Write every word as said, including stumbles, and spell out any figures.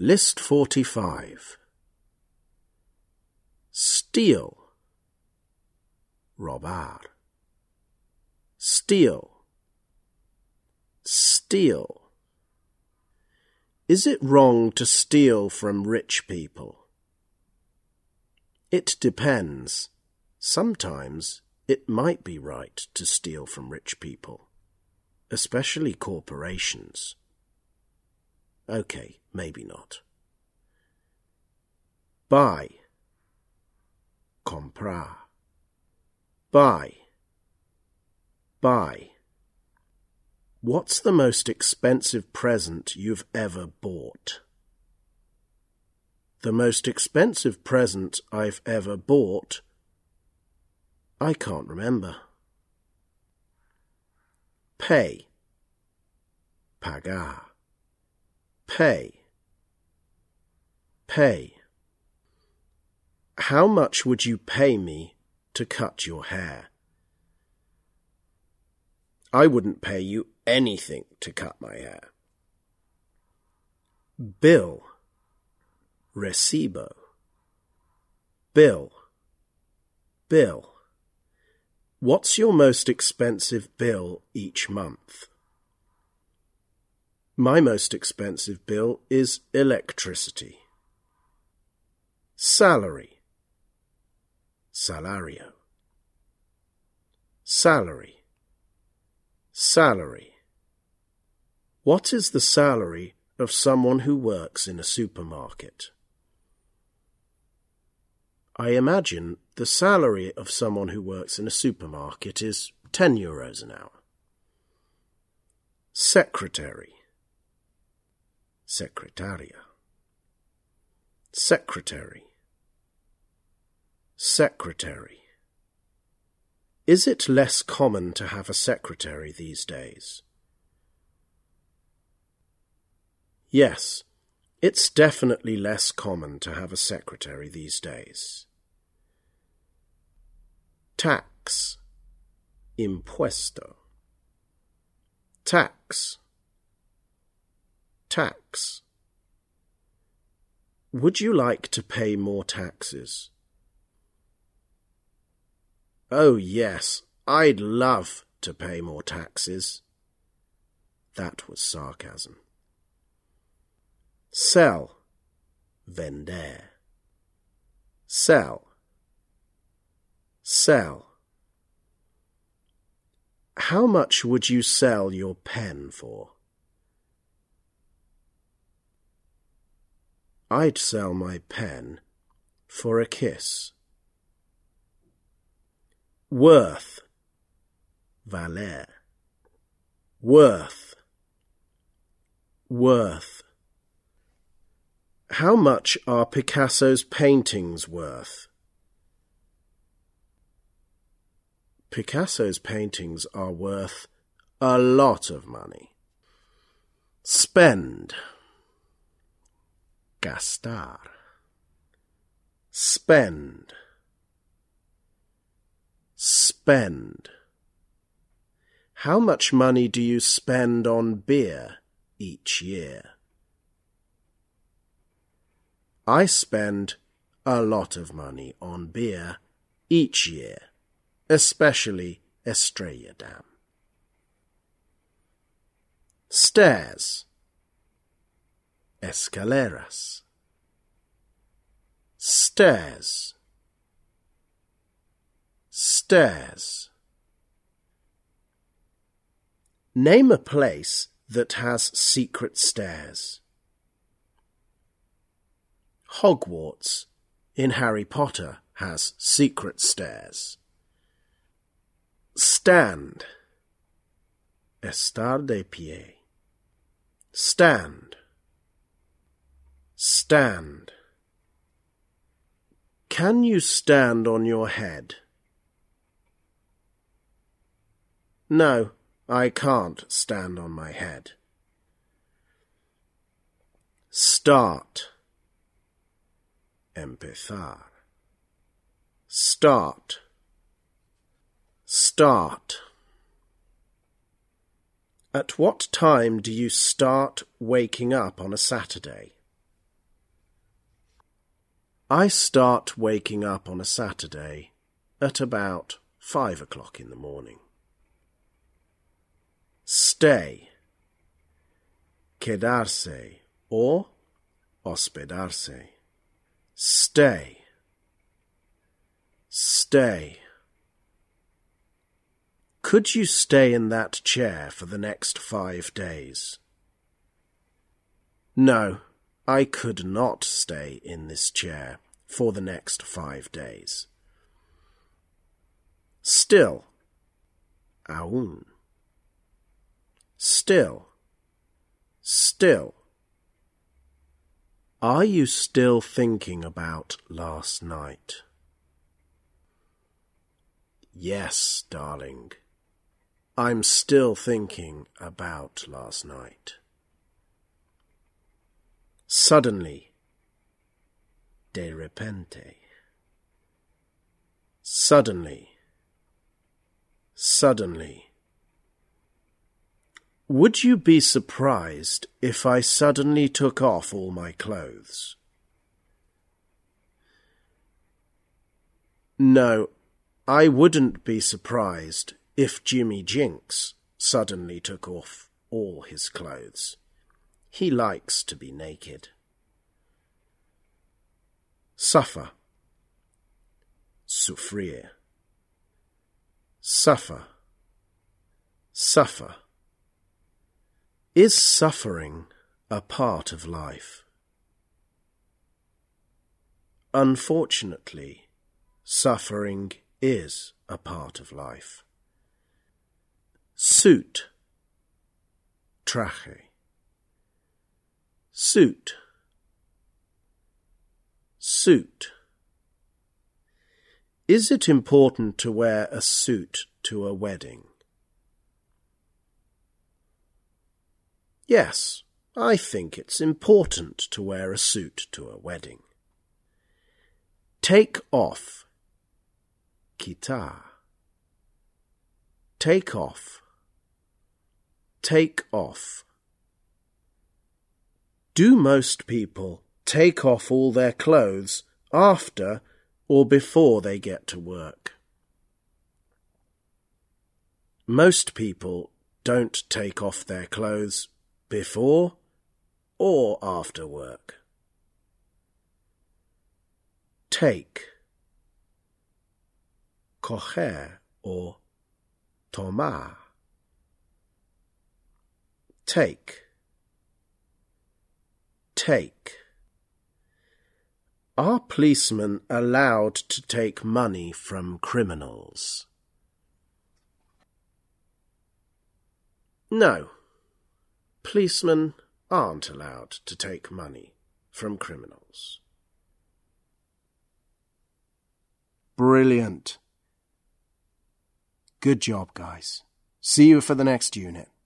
List forty-five. Steal. Robar. Steal. Steal. Is it wrong to steal from rich people? It depends. Sometimes it might be right to steal from rich people, especially corporations. Okay, maybe not. Buy. Comprar. Buy. Buy. What's the most expensive present you've ever bought? The most expensive present I've ever bought? I can't remember. Pay. Pagar. Pay. Pay. How much would you pay me to cut your hair? I wouldn't pay you anything to cut my hair. Bill. Recibo. Bill. Bill. What's your most expensive bill each month? My most expensive bill is electricity. Salary. Salario. Salary. Salary. What is the salary of someone who works in a supermarket? I imagine the salary of someone who works in a supermarket is ten euros an hour. Secretary. Secretaria. Secretary. Secretary. Is it less common to have a secretary these days? Yes, it's definitely less common to have a secretary these days. Tax. Impuesto. Tax. Tax. Would you like to pay more taxes? Oh, yes, I'd love to pay more taxes. That was sarcasm. Sell. Vender. Sell. Sell. How much would you sell your pen for? I'd sell my pen for a kiss. Worth. Valer. Worth. Worth. How much are Picasso's paintings worth? Picasso's paintings are worth a lot of money. Spend. Gastar. Spend. Spend. How much money do you spend on beer each year? I spend a lot of money on beer each year, especially Estrella Damm. Stairs. Escaleras. Stairs. Stairs. Name a place that has secret stairs. Hogwarts in Harry Potter has secret stairs. Stand. Estar de pie. Stand. Stand. Can you stand on your head? No, I can't stand on my head. Start. Empezar. Start. Start. At what time do you start waking up on a Saturday? I start waking up on a Saturday at about five o'clock in the morning. Stay. Quedarse or hospedarse. Stay. Stay. Could you stay in that chair for the next five days? No, I could not stay in this chair for the next five days. Still. Aún. Still. Still. Are you still thinking about last night? Yes, darling. I'm still thinking about last night. Suddenly. De repente. Suddenly. Suddenly. Would you be surprised if I suddenly took off all my clothes? No, I wouldn't be surprised if Jimmy Jinks suddenly took off all his clothes. He likes to be naked. Suffer. Sufrir. Suffer. Suffer. Is suffering a part of life? Unfortunately, suffering is a part of life. Suit. Traje. Suit. Suit. Is it important to wear a suit to a wedding? Yes, I think it's important to wear a suit to a wedding. Take off. Quitar. Take off. Take off. Do most people take off all their clothes after or before they get to work? Most people don't take off their clothes before or after work. Take. Coger or tomar. Take. Take. Are policemen allowed to take money from criminals? No. Policemen aren't allowed to take money from criminals. Brilliant. Good job, guys. See you for the next unit.